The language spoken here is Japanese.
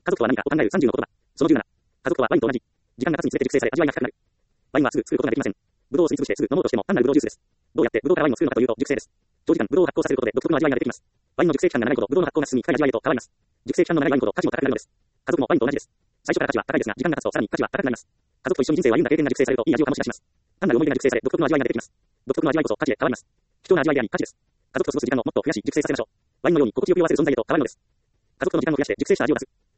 家族とは何かを考える30の言葉。その17。家族とはワインと同じ。時間が経つにつれて熟成され味わいが深くなる。ワインはすぐ作ることができません。ブドウをすりつぶしてすぐ飲もうとしても単なるブドウジュースです。どうやってブドウからワインを作るのかというと熟成です。長時間ブドウを発酵させることで独特の味わいが出てきます。ワインの熟成期間が長いほどブドウの発酵が進み深い味わいへと変わります。熟成期間の長いワインほど価値も高くなるのです。家族もワインと同じです。最初から価値は高いですが時間が経つとさらに価値は高くなります。家族と一緒に人生を歩んだ経験が熟成されるといい味を醸し出します。単なる思い出が熟成され独特の味わいが出てきます。独特の味わいこそ価値へ変わります。貴重な味わいであり価値です。家族と過ごす時間をもっと増やし熟成させましょう。ワインのように心地よく酔わせる存在へと変わるのです。家族との時間を増やして熟成した味を出す。